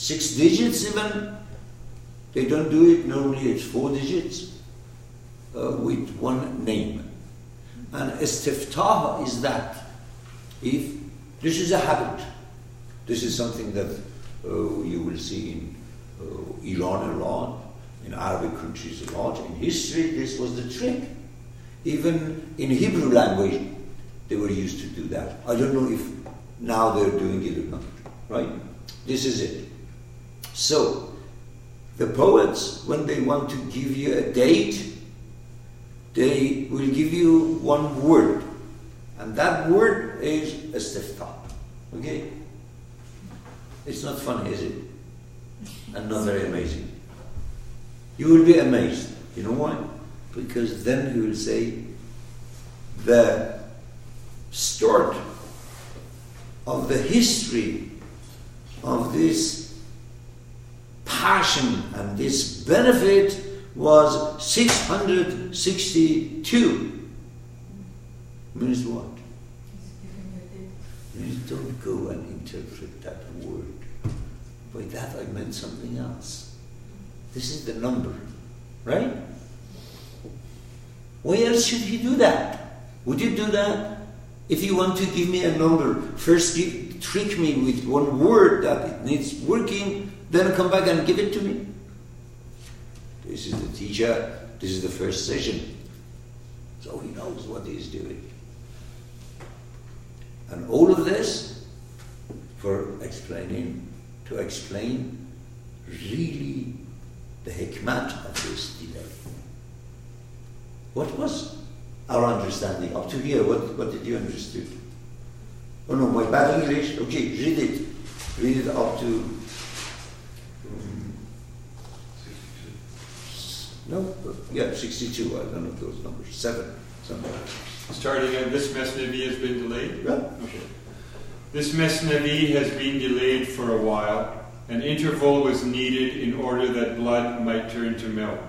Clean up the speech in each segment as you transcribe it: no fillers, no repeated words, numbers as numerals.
6 digits even. They don't do it, normally it's 4 digits with one name. And istiftah is that. If this is a habit, this is something that you will see in Iran a lot, in Arabic countries a lot. In history, this was the trick. Even in Hebrew language, they were used to do that. I don't know if now they're doing it or not, right? This is it. So, the poets, when they want to give you a date, they will give you one word. And that word is istiftah. Okay? It's not funny, is it? And not very amazing. You will be amazed. You know why? Because then you will say, the start of the history of this passion and this benefit was 662. Means what? You don't go and interpret that word. By that I meant something else. This is the number, right? Why else should he do that? Would you do that? If you want to give me a number, first trick me with one word that it needs working, then come back and give it to me. This is the teacher, this is the first session. So he knows what he's doing. And all of this to explain really the hikmat of this delay. What was our understanding up to here? What did you understand? Oh no, my bad English. Okay, read it. Read it up to... 62. I don't know those numbers. 7. Something. Starting at this Mesnavi has been delayed? Yeah. Okay. This Mesnavi has been delayed for a while. An interval was needed in order that blood might turn to milk.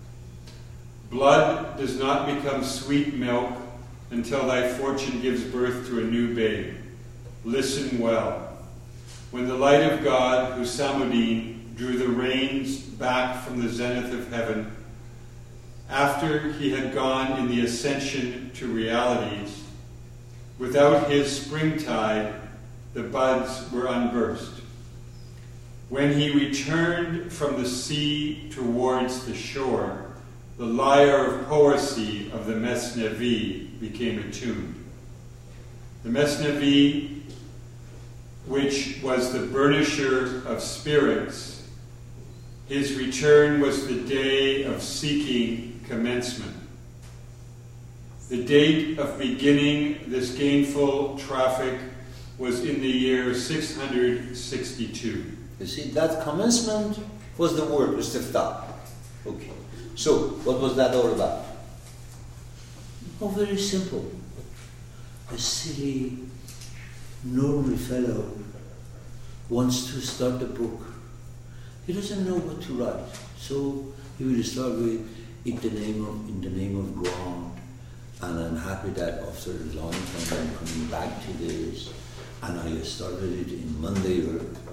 Blood does not become sweet milk until thy fortune gives birth to a new babe. Listen well. When the light of God, Husamuddin, drew the rains back from the zenith of heaven, after he had gone in the ascension to realities, without his springtide, the buds were unburst. When he returned from the sea towards the shore, the lyre of poesy of the Mesnavi became attuned. The Mesnavi, which was the burnisher of spirits, his return was the day of seeking commencement. The date of beginning this gainful traffic was in the year 662. You see, that commencement was the word, istiftah. Okay. So, what was that all about? Oh, very simple. A silly, normal fellow wants to start a book. He doesn't know what to write. So, he will start with, in the name of God, and I'm happy that after a long time I'm coming back to this, and I started it in Monday.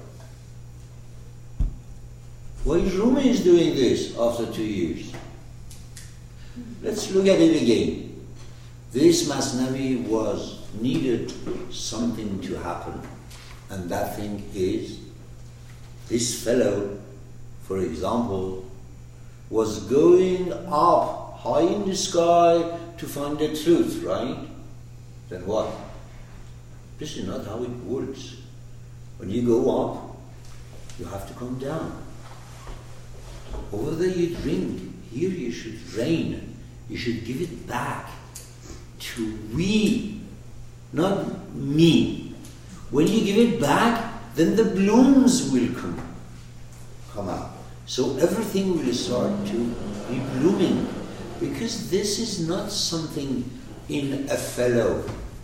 Why Rumi is doing this after 2 years? Let's look at it again. This Masnavi was needed something to happen, and that thing is this fellow, for example, was going up high in the sky to find the truth, right? Then what? This is not how it works. When you go up, you have to come down. Over there you drink, here you should rain. You should give it back to we, not me. When you give it back, then the blooms will come out. So everything will start to be blooming, because this is not something in a fellow.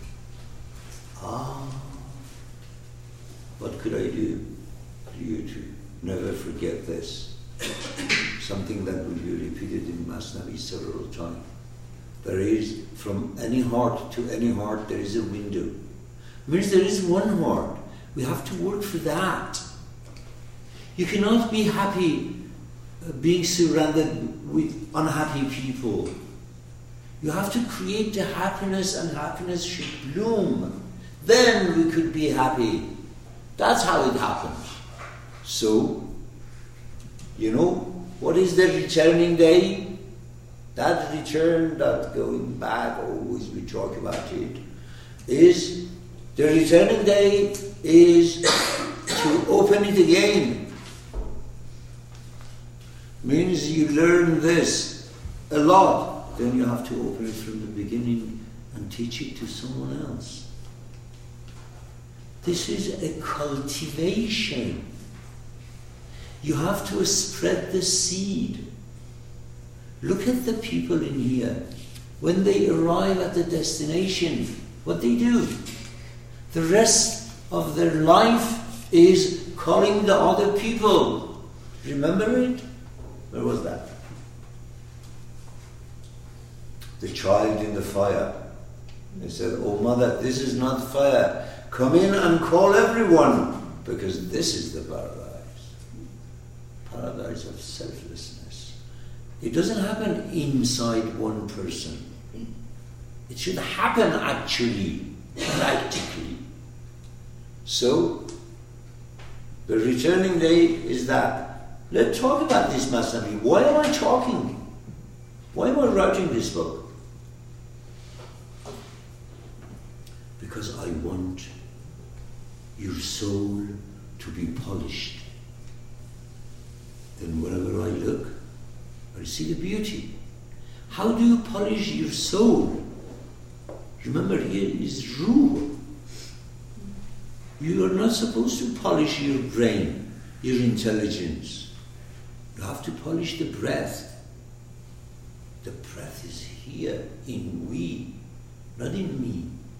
What could I do for you to never forget this? Something that will be repeated in Masnavi several times. There is, from any heart to any heart, there is a window. It means there is one heart. We have to work for that. You cannot be happy being surrounded with unhappy people. You have to create the happiness, and happiness should bloom. Then we could be happy. That's how it happens. So, what is the returning day? That return, that going back, always we talk about it, is the returning day is to open it again. Means you learn this a lot, then you have to open it from the beginning and teach it to someone else. This is a cultivation. You have to spread the seed. Look at the people in here. When they arrive at the destination, what they do? The rest of their life is calling the other people. Remember it? Where was that? The child in the fire. They said, "Oh mother, this is not fire. Come in and call everyone, because this is the paradise." Paradise of selflessness. It doesn't happen inside one person. It should happen actually, practically. So, the returning day is that. Let's talk about this, Masnavi. Why am I talking? Why am I writing this book? Because I want your soul to be polished. Then wherever I look, I see the beauty. How do you polish your soul? Remember, here is ruh. You are not supposed to polish your brain, your intelligence. You have to polish the breath. The breath is here in we, not in me.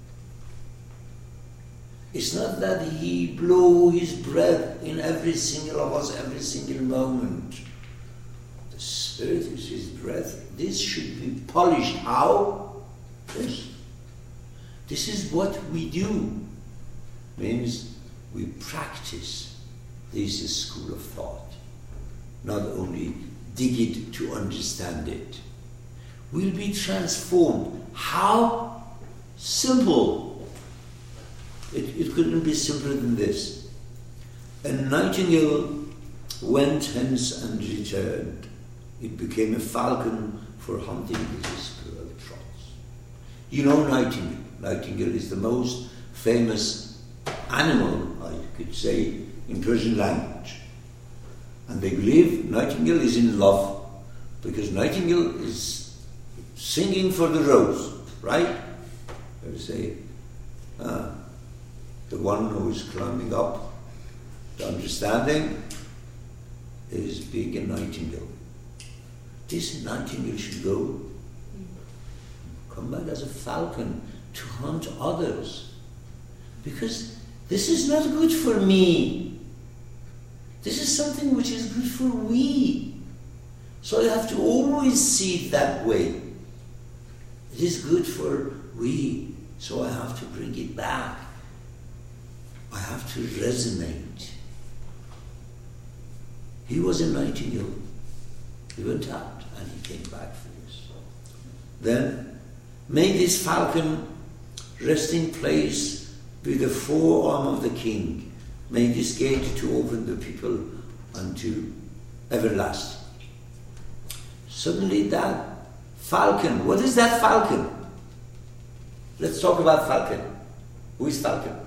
It's not that he blow his breath in every single of us, every single moment. The Spirit is his breath. This should be polished. How? This is what we do. Means we practice. This is school of thought. Not only dig it to understand it. We'll be transformed. How? Simple. It couldn't be simpler than this. A nightingale went hence and returned. It became a falcon for hunting with his squirrel trots. You know nightingale. Nightingale is the most famous animal, I could say, in Persian language. And they believe nightingale is in love, because nightingale is singing for the rose, right? They say, the one who is climbing up, the understanding, is being a nightingale. This nightingale should come back as a falcon to hunt others. Because this is not good for me. This is something which is good for we. So I have to always see it that way. It is good for we, so I have to bring it back. I have to resonate. He was a nightingale. He went out and he came back for this. Then, may this falcon resting place be the forearm of the king. May this gate to open the people unto everlasting. Suddenly that falcon, what is that falcon? Let's talk about falcon. Who is falcon?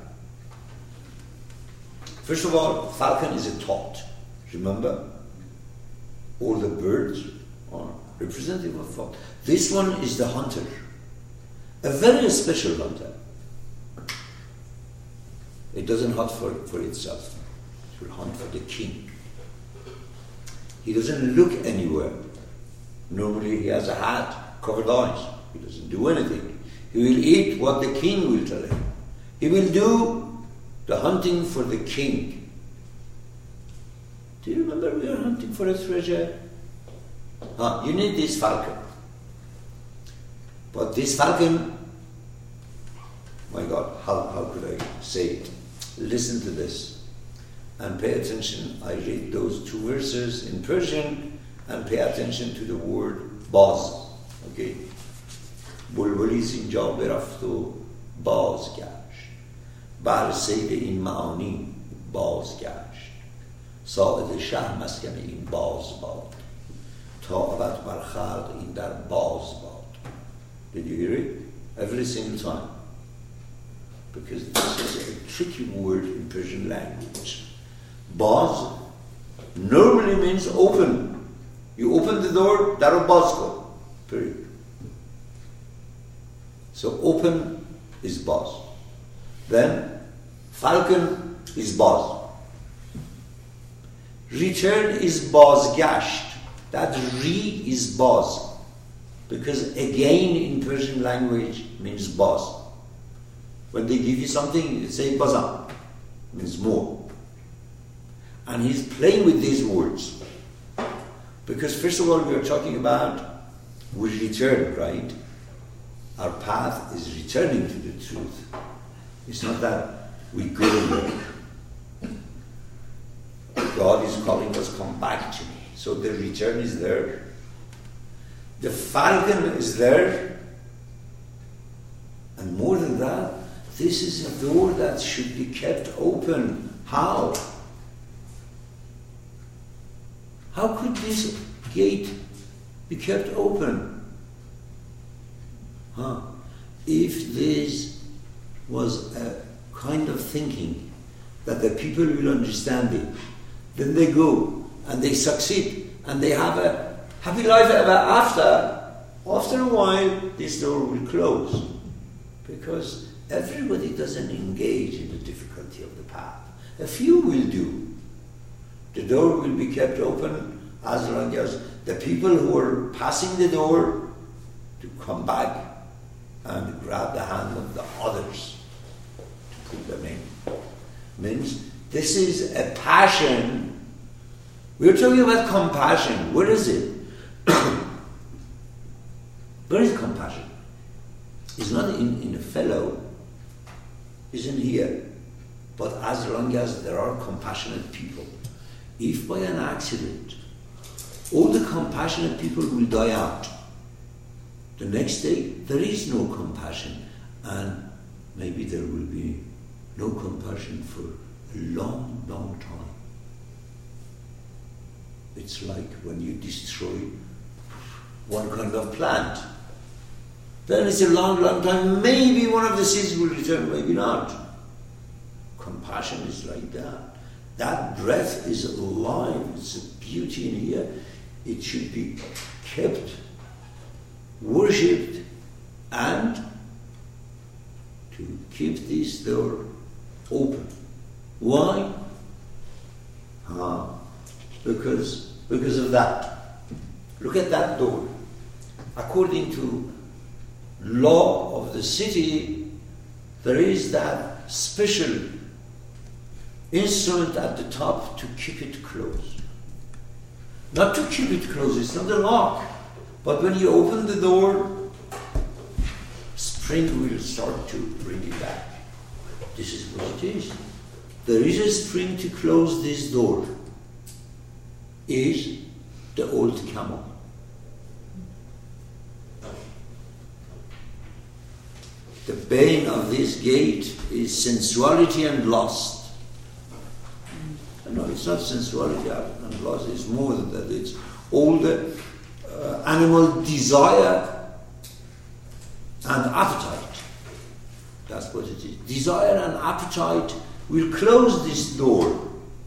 First of all, falcon is a thought. Remember? All the birds are representative of thought. This one is the hunter. A very special hunter. It doesn't hunt for itself. It will hunt for the king. He doesn't look anywhere. Normally he has a hat, covered eyes. He doesn't do anything. He will eat what the king will tell him. He will do the hunting for the king. Do you remember we are hunting for a treasure? You need this falcon. But this falcon, my God, how could I say it? Listen to this. and pay attention. I read those 2 verses in Persian and pay attention to the word باز. Okay. بلبلی از اینجا برفت و بازگشت، بر سیر این معانی بازگشت، ساعد شه مسکن این باز باد، تا ابد بر خلق این در باز باد. Did you hear it? Every single time. Because this is a tricky word in Persian language. Baz normally means open. You open the door, daro baz ko. Period. So open is baz. Then falcon is baz. Return is bazgasht. That re is baz. Because again in Persian language means baz. When they give you something, they say bazan, means more. And he's playing with these words. Because first of all, we are talking about we return, right? Our path is returning to the truth. It's not that we go away. God is calling us, come back to me. So the return is there. The falcon is there. And more than that, this is a door that should be kept open. How? How could this gate be kept open? If this was a kind of thinking that the people will understand it, then they go and they succeed and they have a happy life ever after. After a while, this door will close because everybody doesn't engage in the difficulty of the path. A few will do. The door will be kept open as long as the people who are passing the door to come back and grab the hand of the others to put them in. Means this is a passion. We're talking about compassion. Where is it? Where is compassion? It's not in a fellow. It's in here. But as long as there are compassionate people, if by an accident all the compassionate people will die out, the next day there is no compassion, and maybe there will be no compassion for a long, long time. It's like when you destroy one kind of plant. Then it's a long, long time. Maybe one of the seeds will return, maybe not. Compassion is like that. That breath is alive. It's a beauty in here. It should be kept, worshipped, and to keep this door open. Why? Because of that. Look at that door. According to law of the city, there is that special instrument at the top to keep it closed. Not to keep it closed, it's not a lock. But when you open the door, spring will start to bring it back. This is what it is. There is a spring to close this door. Is the old camel. The bane of this gate is sensuality and lust. No, it's not sensuality and lust, it's more than that. It's all the animal desire and appetite. That's what it is. Desire and appetite will close this door.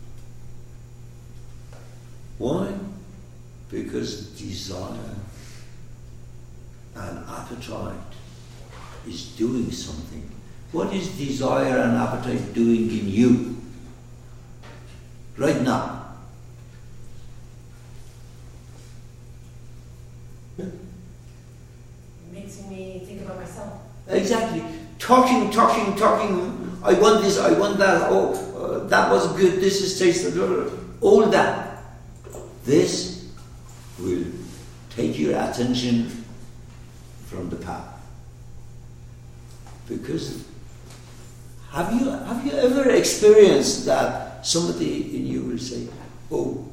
Why? Because desire and appetite is doing something. What is desire and appetite doing in you right now? Makes me think about myself. Exactly. Talking. I want this, I want that. That was good. This is tasty. All that. This will take your attention from the path. Because have you ever experienced that somebody in you will say, oh,